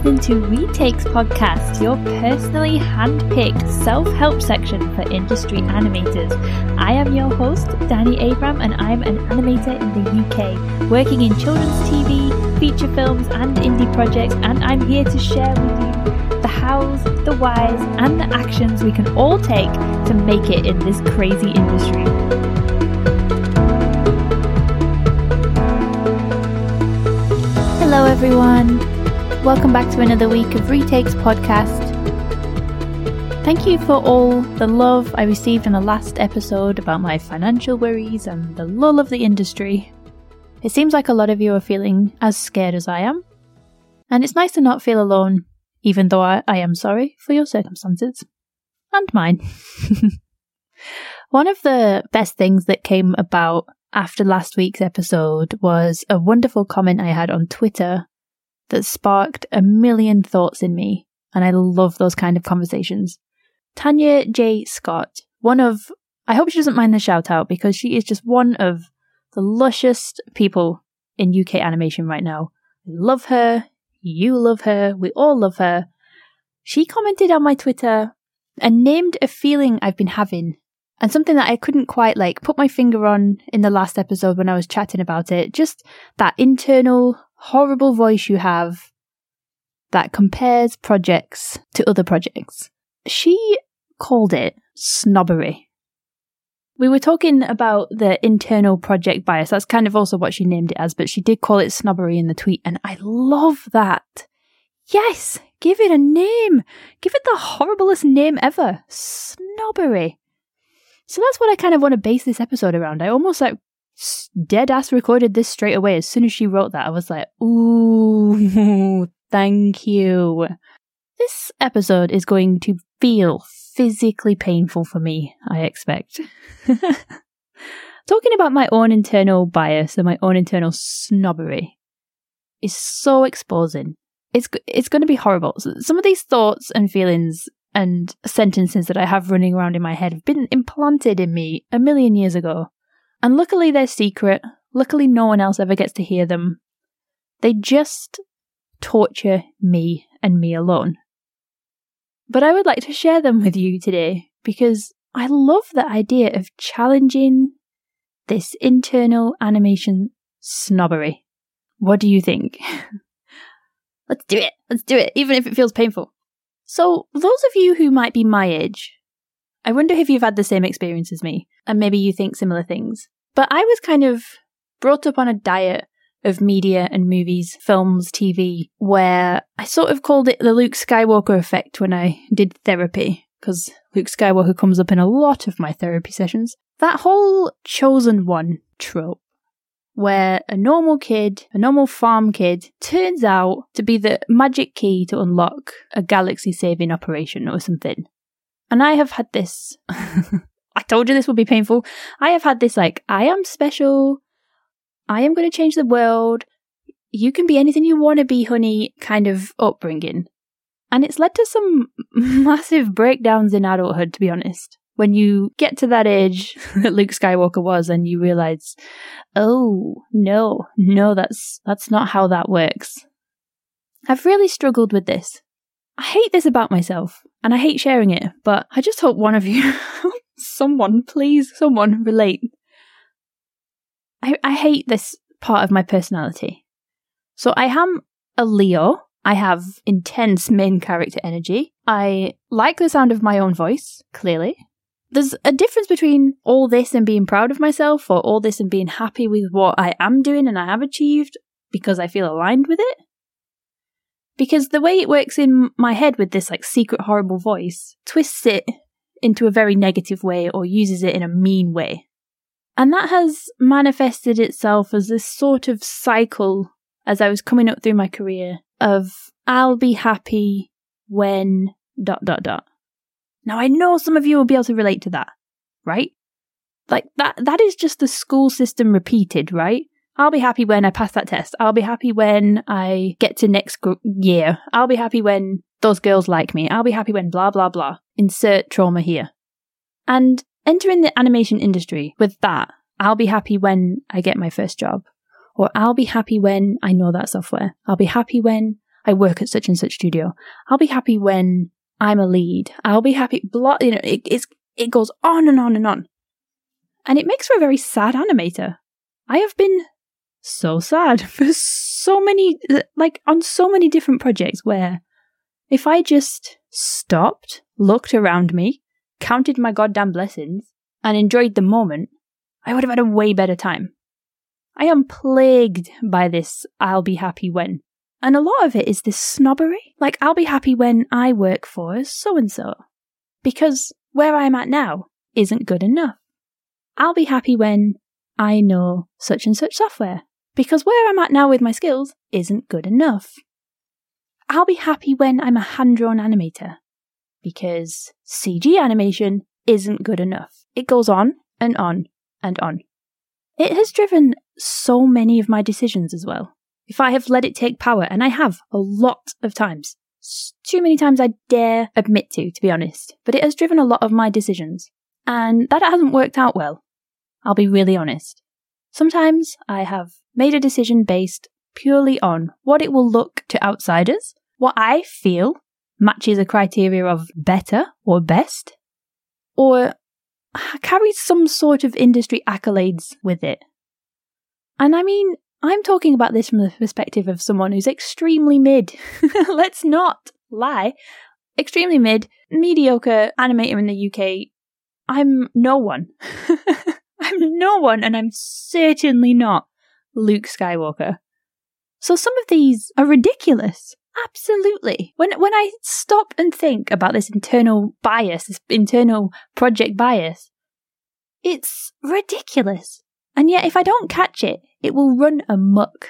listening to Retakes Podcast, your personally hand-picked self-help section for industry animators. I am your host, Danny Abram, and I'm an animator in the UK, working in children's TV, feature films, and indie projects, and I'm here to share with you the hows, the whys, and the actions we can all take to make it in this crazy industry. Hello everyone, welcome back to another week of Retakes Podcast. Thank you for all the love I received in the last episode about my financial worries and the lull of the industry. It seems like a lot of you are feeling as scared as I am, and it's nice to not feel alone, even though I am sorry for your circumstances. And mine. One of the best things that came about after last week's episode was a wonderful comment I had on Twitter that sparked a million thoughts in me, and I love those kind of conversations. Tanya J. Scott, I hope she doesn't mind the shout out because she is just one of the lushest people in UK animation right now. I love her, you love her, we all love her. She commented on my Twitter and named a feeling I've been having, and something that I couldn't quite put my finger on in the last episode when I was chatting about it. Just that internal, horrible voice you have that compares projects to other projects. She called it snobbery. We were talking about the internal project bias. That's kind of also what she named it as, but she did call it snobbery in the tweet, and I love that. Yes, give it a name. Give it the horriblest name ever. Snobbery. So that's what I kind of want to base this episode around. I almost dead ass recorded this straight away. As soon as she wrote that, I was like, ooh, thank you. This episode is going to feel physically painful for me, I expect. Talking about my own internal bias and my own internal snobbery is so exposing. It's going to be horrible. Some of these thoughts and feelings and sentences that I have running around in my head have been implanted in me a million years ago. And luckily they're secret. Luckily no one else ever gets to hear them. They just torture me and me alone. But I would like to share them with you today because I love the idea of challenging this internal animation snobbery. What do you think? Let's do it. Let's do it, even if it feels painful. So, those of you who might be my age, I wonder if you've had the same experience as me, and maybe you think similar things. But I was kind of brought up on a diet of media and movies, films, TV, where I sort of called it the Luke Skywalker effect when I did therapy, because Luke Skywalker comes up in a lot of my therapy sessions. That whole chosen one trope, where a normal farm kid, turns out to be the magic key to unlock a galaxy-saving operation or something. And I have had this, I told you this would be painful, I have had this I am special, I am going to change the world, you can be anything you want to be, honey, kind of upbringing. And it's led to some massive breakdowns in adulthood, to be honest. When you get to that age that Luke Skywalker was and you realise, oh, no, that's not how that works. I've really struggled with this. I hate this about myself and I hate sharing it, but I just hope one of you, someone relate. I hate this part of my personality. So I am a Leo. I have intense main character energy. I like the sound of my own voice, clearly. There's a difference between all this and being proud of myself, or all this and being happy with what I am doing and I have achieved because I feel aligned with it. Because the way it works in my head with this secret horrible voice twists it into a very negative way or uses it in a mean way. And that has manifested itself as this sort of cycle as I was coming up through my career of I'll be happy when ... Now, I know some of you will be able to relate to that, right? That is just the school system repeated, right? I'll be happy when I pass that test. I'll be happy when I get to next year. I'll be happy when those girls like me. I'll be happy when blah, blah, blah. Insert trauma here. And entering the animation industry with that, I'll be happy when I get my first job. Or I'll be happy when I know that software. I'll be happy when I work at such and such studio. I'll be happy when I'm a lead. I'll be happy, it goes on and on and on. And it makes for a very sad animator. I have been so sad for so many, on so many different projects where if I just stopped, looked around me, counted my goddamn blessings, and enjoyed the moment, I would have had a way better time. I am plagued by this I'll be happy when. And a lot of it is this snobbery. Like, I'll be happy when I work for so-and-so. Because where I'm at now isn't good enough. I'll be happy when I know such and such software. Because where I'm at now with my skills isn't good enough. I'll be happy when I'm a hand-drawn animator. Because CG animation isn't good enough. It goes on and on and on. It has driven so many of my decisions as well. If I have let it take power, and I have a lot of times, too many times I dare admit to be honest, but it has driven a lot of my decisions. And that hasn't worked out well. I'll be really honest. Sometimes I have made a decision based purely on what it will look to outsiders, what I feel matches a criteria of better or best, or carries some sort of industry accolades with it. And I mean, I'm talking about this from the perspective of someone who's extremely mid. Let's not lie. Extremely mid, mediocre animator in the UK. I'm no one. I'm no one, and I'm certainly not Luke Skywalker. So some of these are ridiculous. Absolutely. When I stop and think about this internal bias, this internal project bias, it's ridiculous. And yet if I don't catch it, it will run amok.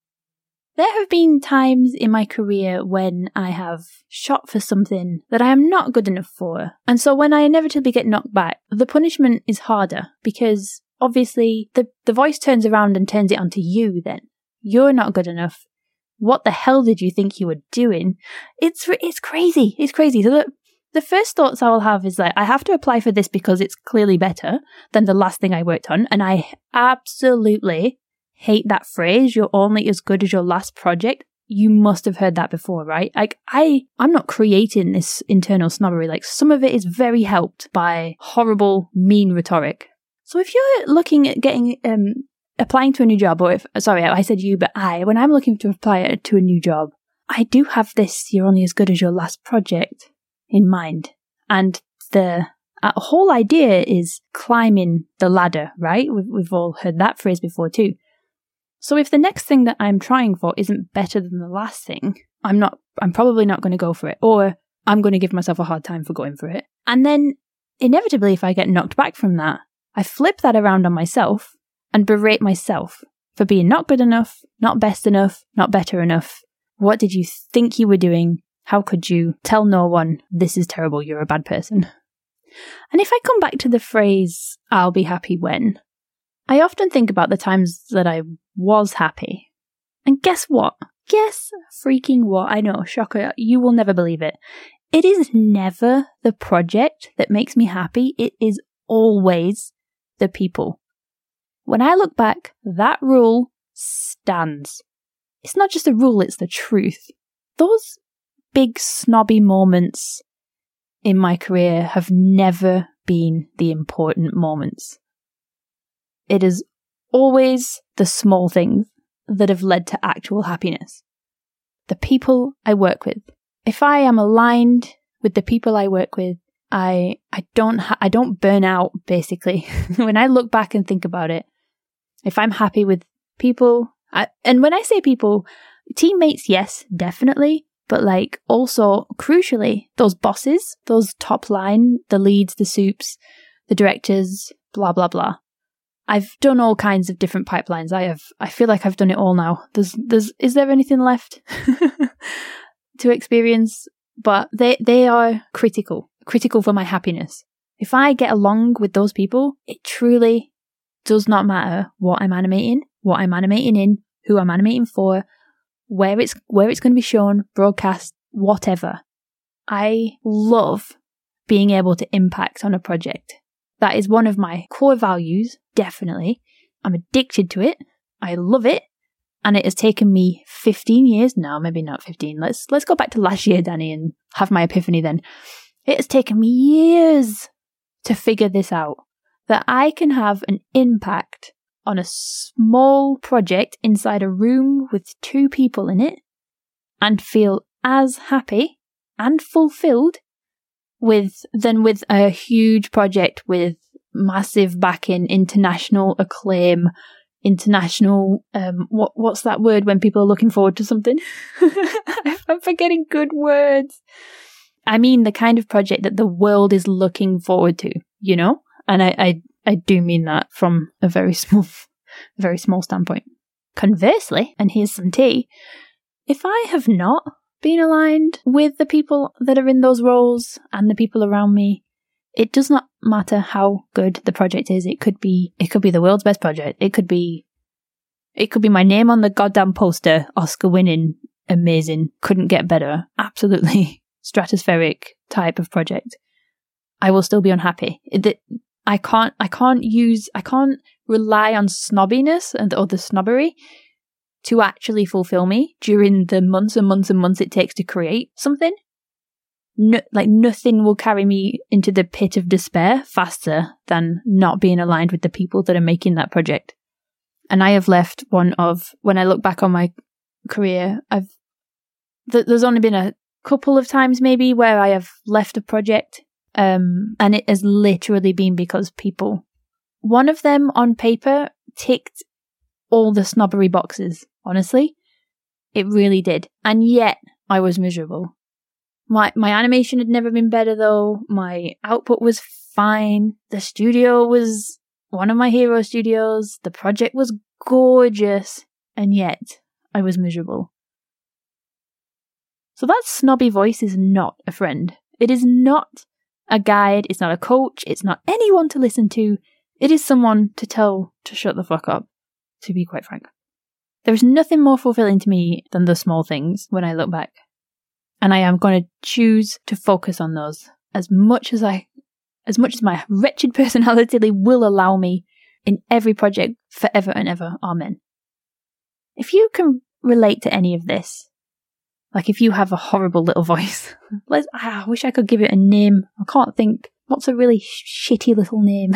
There have been times in my career when I have shot for something that I am not good enough for. And so when I inevitably get knocked back, the punishment is harder because obviously the voice turns around and turns it onto you then. You're not good enough. What the hell did you think you were doing? It's crazy. It's crazy. So the first thoughts I will have is like, I have to apply for this because it's clearly better than the last thing I worked on. And I absolutely hate that phrase. You're only as good as your last project. You must have heard that before, right? Like I'm not creating this internal snobbery. Like some of it is very helped by horrible, mean rhetoric. So if you're looking at getting, applying to a new job, or I said you, but when I'm looking to apply to a new job, I do have this, you're only as good as your last project in mind. And the whole idea is climbing the ladder, right? We've all heard that phrase before too. So if the next thing that I'm trying for isn't better than the last thing, I'm probably not going to go for it, or I'm going to give myself a hard time for going for it. And then inevitably, if I get knocked back from that, I flip that around on myself and berate myself for being not good enough, not best enough, not better enough. What did you think you were doing? How could you tell no one this is terrible, you're a bad person? And if I come back to the phrase, I'll be happy when, I often think about the times that I was happy. And guess what? Guess freaking what? I know, shocker, you will never believe it. It is never the project that makes me happy. It is always the people. When I look back, that rule stands. It's not just a rule, it's the truth. Those big snobby moments in my career have never been the important moments. It is always the small things that have led to actual happiness. The people I work with. If I am aligned with the people I work with, I don't burn out, basically. When I look back and think about it, if I'm happy with people, and when I say people, teammates, yes, definitely, but like also crucially, those bosses, those top line, the leads, the soups, the directors, blah, blah, blah. I've done all kinds of different pipelines. I feel like I've done it all now. Is there anything left to experience? But they are critical for my happiness. If I get along with those people, it truly does not matter what I'm animating in, who I'm animating for, where it's going to be shown, broadcast, whatever. I love being able to impact on a project. That is one of my core values, definitely. I'm addicted to it. I love it. And it has taken me 15 years now, maybe not 15. Let's go back to last year, Danny, and have my epiphany then. It has taken me years to figure this out, that I can have an impact on a small project inside a room with 2 people in it and feel as happy and fulfilled than with a huge project with massive backing, international acclaim, international, what's that word when people are looking forward to something? I'm forgetting good words. I mean the kind of project that the world is looking forward to, you know? And I do mean that from a very small standpoint. Conversely, and here's some tea, if I have not been aligned with the people that are in those roles and the people around me, it does not matter how good the project is. It could be the world's best project. It could be my name on the goddamn poster, Oscar winning, amazing, couldn't get better, absolutely stratospheric type of project. I will still be unhappy. I can't rely on snobbiness or the snobbery to actually fulfill me during the months and months and months it takes to create something. Nothing will carry me into the pit of despair faster than not being aligned with the people that are making that project. And I have left when I look back on my career, there's only been a couple of times maybe where I have left a project, and it has literally been because people, one of them on paper ticked all the snobbery boxes, honestly. It really did. And yet I was miserable. My animation had never been better though. My output was fine. The studio was one of my hero studios. The project was gorgeous. And yet I was miserable. So that snobby voice is not a friend. It is not a guide. It's not a coach. It's not anyone to listen to. It is someone to tell to shut the fuck up, to be quite frank. There is nothing more fulfilling to me than the small things when I look back. And I am going to choose to focus on those as much as my wretched personality will allow me in every project forever and ever. Amen. If you can relate to any of this, like if you have a horrible little voice, I wish I could give it a name. I can't think. What's a really shitty little name?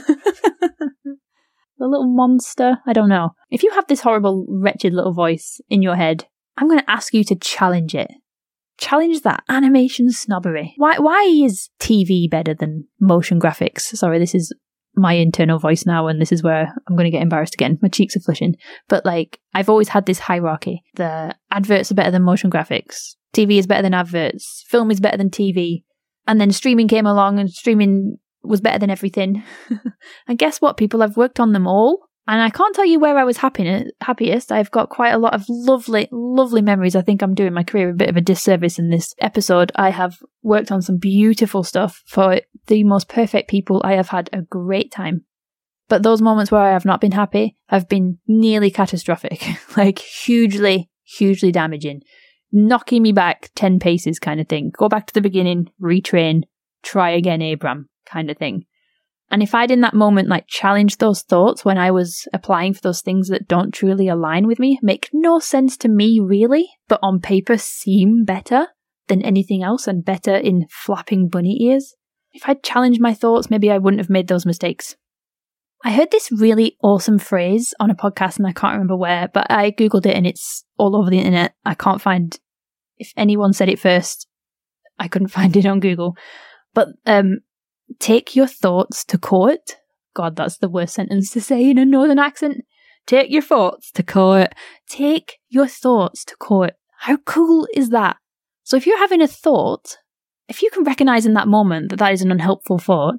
The little monster? I don't know. If you have this horrible, wretched little voice in your head, I'm going to ask you to challenge it. Challenge that animation snobbery. Why is TV better than motion graphics? Sorry, this is my internal voice now, and this is where I'm going to get embarrassed again. My cheeks are flushing. But I've always had this hierarchy. The adverts are better than motion graphics. TV is better than adverts. Film is better than TV. And then streaming came along, and streaming was better than everything. And guess what, people? I've worked on them all. And I can't tell you where I was happiest. I've got quite a lot of lovely, lovely memories. I think I'm doing my career a bit of a disservice in this episode. I have worked on some beautiful stuff for the most perfect people. I have had a great time. But those moments where I have not been happy have been nearly catastrophic. Hugely, hugely damaging. Knocking me back 10 paces kind of thing. Go back to the beginning, retrain, try again, Abram kind of thing. And if I'd in that moment challenge those thoughts when I was applying for those things that don't truly align with me, make no sense to me really, but on paper seem better than anything else and better in flapping bunny ears, if I'd challenged my thoughts, maybe I wouldn't have made those mistakes. I heard this really awesome phrase on a podcast and I can't remember where, but I googled it and it's all over the internet. I can't find, if anyone said it first, I couldn't find it on Google. But take your thoughts to court. God, that's the worst sentence to say in a northern accent. Take your thoughts to court. Take your thoughts to court. How cool is that? So if you're having a thought, if you can recognize in that moment that that is an unhelpful thought,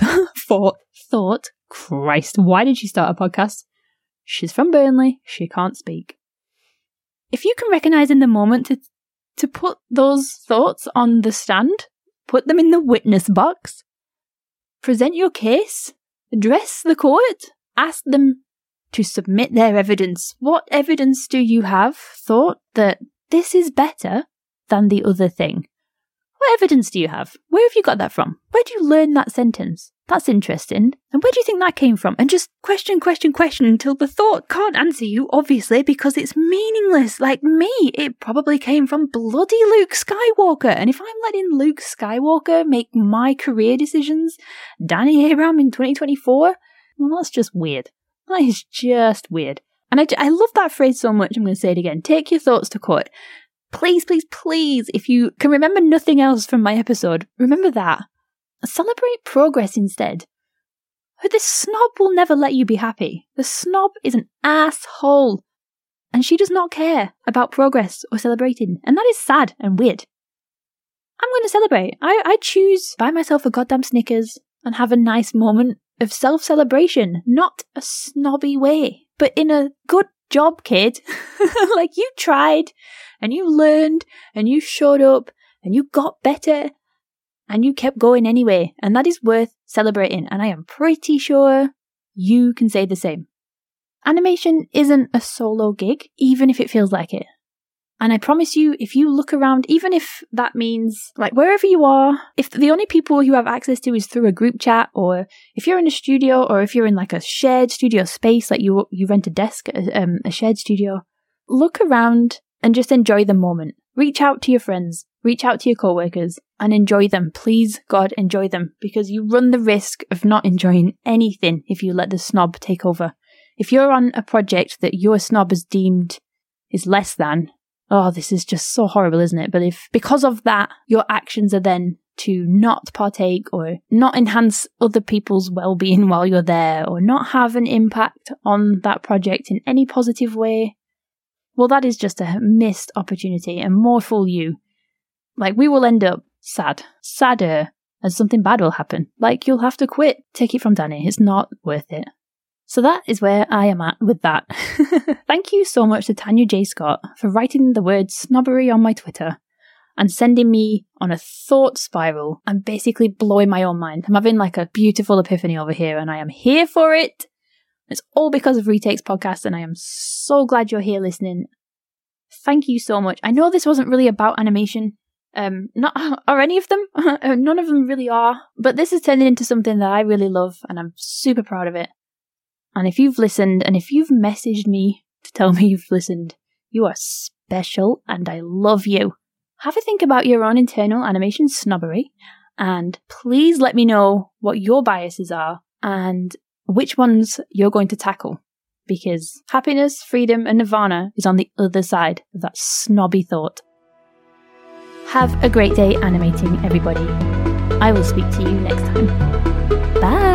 Christ, why did she start a podcast? She's from Burnley. She can't speak. If you can recognize in the moment to put those thoughts on the stand, put them in the witness box, present your case, address the court, ask them to submit their evidence. What evidence do you have thought that this is better than the other thing? What evidence do you have? Where have you got that from? Where do you learn that sentence? That's interesting. And where do you think that came from? And just question until the thought can't answer you, obviously, because it's meaningless. Like me, it probably came from bloody Luke Skywalker. And if I'm letting Luke Skywalker make my career decisions, Danny Abraham in 2024, well, that's just weird. That is just weird. And I love that phrase so much, I'm going to say it again. Take your thoughts to court. Please, please, please, if you can remember nothing else from my episode, remember that. Celebrate progress instead. The snob will never let you be happy. The snob is an asshole. And she does not care about progress or celebrating. And that is sad and weird. I'm going to celebrate. I choose buy myself a goddamn Snickers and have a nice moment of self-celebration. Not a snobby way, but in a good job, kid. Like you tried and you learned and you showed up and you got better. And you kept going anyway, and that is worth celebrating, and I am pretty sure you can say the same. Animation isn't a solo gig, even if it feels like it. And I promise you, if you look around, even if that means, like, wherever you are, if the only people you have access to is through a group chat, or if you're in a studio, or if you're in, like, a shared studio space, like you rent a desk at a shared studio, look around and just enjoy the moment. Reach out to your friends, reach out to your coworkers, and enjoy them. Please, God, enjoy them, because you run the risk of not enjoying anything if you let the snob take over. If you're on a project that your snob has deemed is less than, oh, this is just so horrible, isn't it? But if because of that, your actions are then to not partake or not enhance other people's well-being while you're there, or not have an impact on that project in any positive way, well, that is just a missed opportunity, and more fool you. Like, we will end up sadder, as something bad will happen. Like, you'll have to quit. Take it from Danny. It's not worth it. So that is where I am at with that. Thank you so much to Tanya J. Scott for writing the word snobbery on my Twitter and sending me on a thought spiral and basically blowing my own mind. I'm having like a beautiful epiphany over here, and I am here for it. It's all because of Retakes Podcast, and I am so glad you're here listening. Thank you so much. I know this wasn't really about animation. Are any of them? None of them really are. But this is turning into something that I really love, and I'm super proud of it. And if you've listened, and if you've messaged me to tell me you've listened, you are special, and I love you. Have a think about your own internal animation snobbery, and please let me know what your biases are, and which ones you're going to tackle, because happiness, freedom, and nirvana is on the other side of that snobby thought. Have a great day animating, everybody. I will speak to you next time. Bye!